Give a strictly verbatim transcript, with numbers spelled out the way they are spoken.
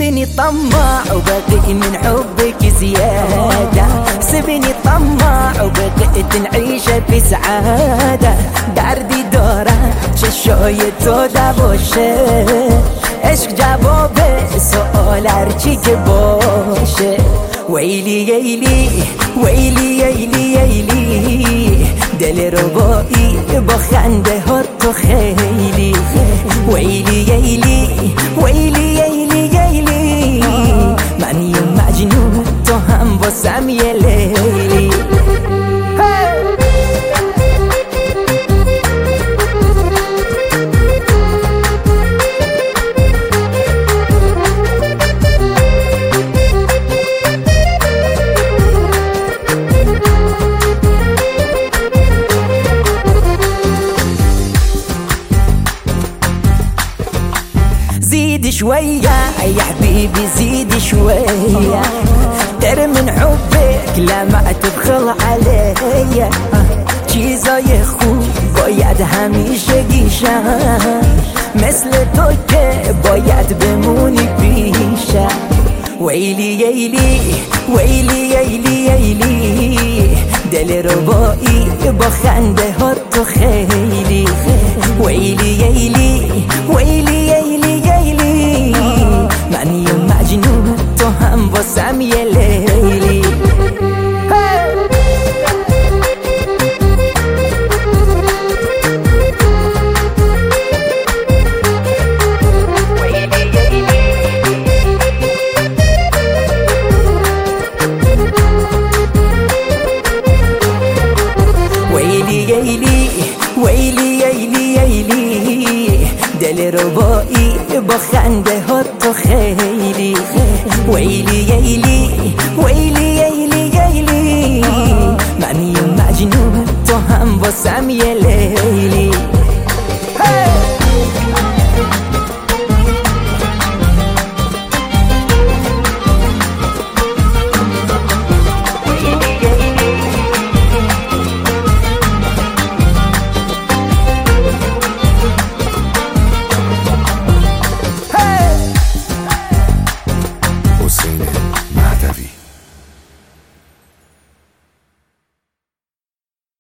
سبني طماع وبقي من حبك زيادة، سبني طماع وبقيت نعيش في سعادة. دردی دارم چشای تو دواشه، عشق جواب سؤال هرچی که باشه. ویلی ویلی ویلی ویلی ویلی دل ربایی با خنده ها تو خیلی. ویلی ویلی ویلی ویلی ویلی من یه مجنون تو هم واسم یه لیلی. زيد شوية يا حبيبي زيد شوية، ترى من حبك لا ما تبخل عليا. چیزای خوب باید همیشه گیشم، مثل تو که باید بمونی پیشم. ویلی ویلی ویلی ویلی ویلی دل ربایی با خنده ها تو خیلی. ویلی ویلی ویلی ویلی ویلی من یه مجنون تو هم واسم یه لیلی. ویلی ویلی ویلی ویلی دل ربایی با خنده ها تو خیلی. ویلی ویلی ویلی ویلی ویلی من یه مجنون تو هم واسم یه لیلی.